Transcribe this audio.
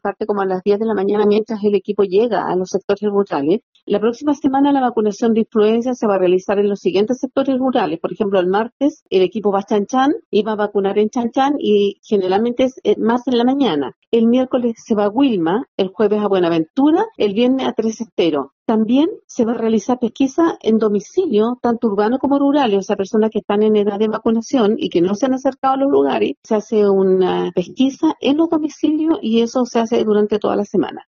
parte como a las 10 de la mañana mientras el equipo llega a los sectores rurales. La próxima semana la vacunación de influenza se va a realizar en los siguientes sectores rurales. Por ejemplo, el martes el equipo va a Chan Chan y va a vacunar en Chan Chan y generalmente es más en la mañana. El miércoles se va a Wilma, el jueves a Buenaventura, el viernes a Tres Esteros. También se va a realizar pesquisa en domicilio, tanto urbano como rural, o sea, personas que están en edad de vacunación y que no se han acercado a los lugares. Se hace una pesquisa en los domicilios y eso se hace durante toda la semana.